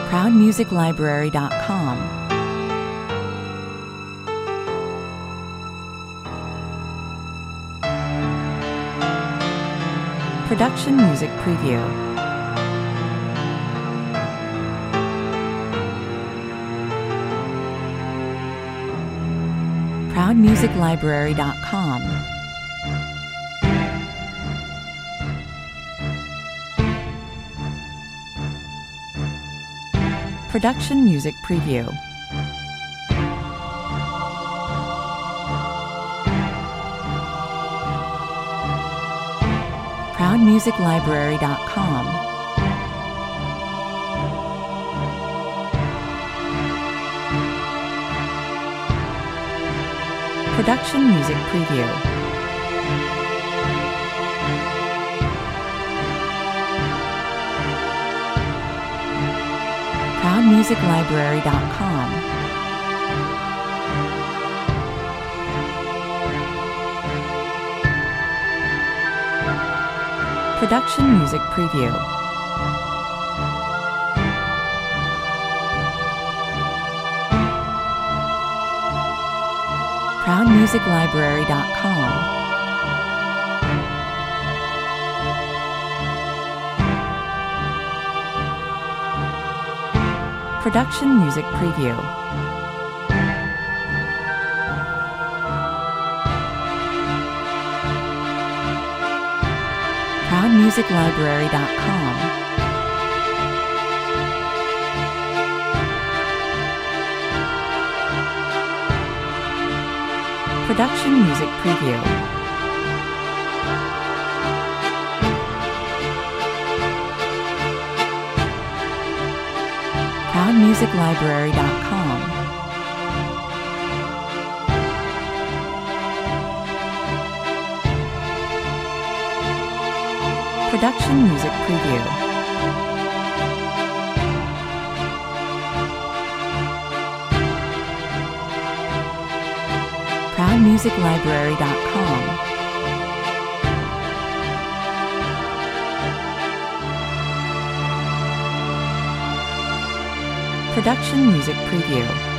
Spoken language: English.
ProudMusicLibrary.com. Production Music Preview. ProudMusicLibrary.com. Production Music Preview. ProudMusicLibrary.com. Production Music Preview. ProudMusicLibrary.com. Production Music Preview. ProudMusicLibrary.com. Production Music Preview. ProudMusicLibrary.com. Production Music Preview. ProudMusicLibrary.com. Production Music Preview. ProudMusicLibrary.com. Production Music Preview.